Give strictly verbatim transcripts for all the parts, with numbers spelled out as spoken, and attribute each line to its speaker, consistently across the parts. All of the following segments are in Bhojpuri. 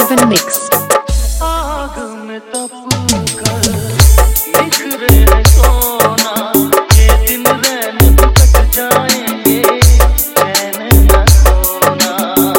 Speaker 1: Susovan Mix.
Speaker 2: आग में तप कर बिखरे है सोना, ये दिन रैन कट जाएंगे चैन न सोना।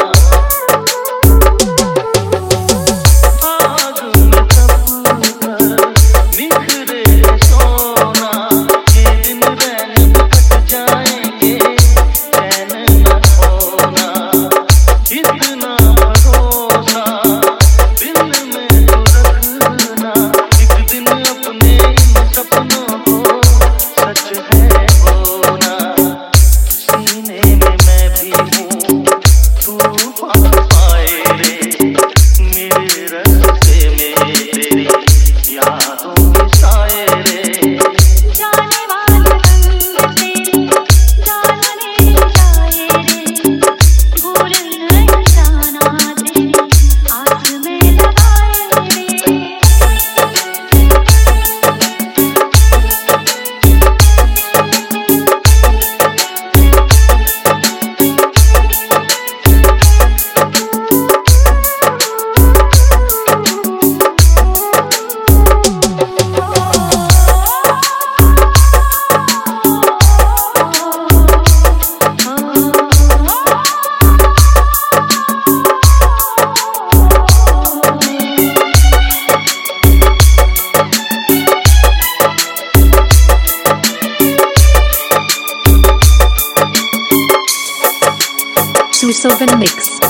Speaker 2: आग में तप कर बिखरे है सोना, ये दिन रैन कट जाएंगे चैन न सोना। इतना भरोसा दिल में तो रखना, एक दिन अपने इन सपनों को सच है होना। सीने में मैं भी हूँ तूफान पाए रे, मेरे रास्ते में तेरी यादों के साए रे।
Speaker 3: जाने वाले रंग तेरे जाने जाए रे, भूल नहीं जाना तेरे आस में लगाए रे।
Speaker 1: Susovan Mix.